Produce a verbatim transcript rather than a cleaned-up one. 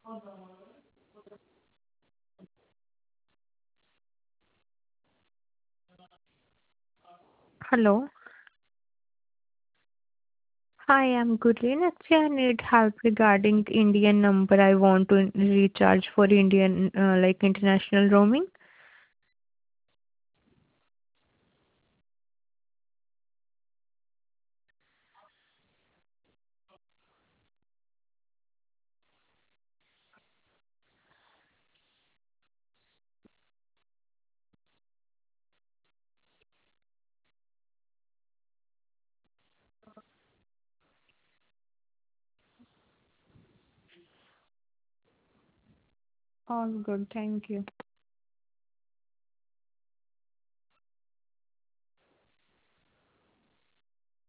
Hello. Hi, I'm Gurleen. Actually, I need help regarding Indian number. I want to recharge for Indian, uh, like international roaming. All good, thank you.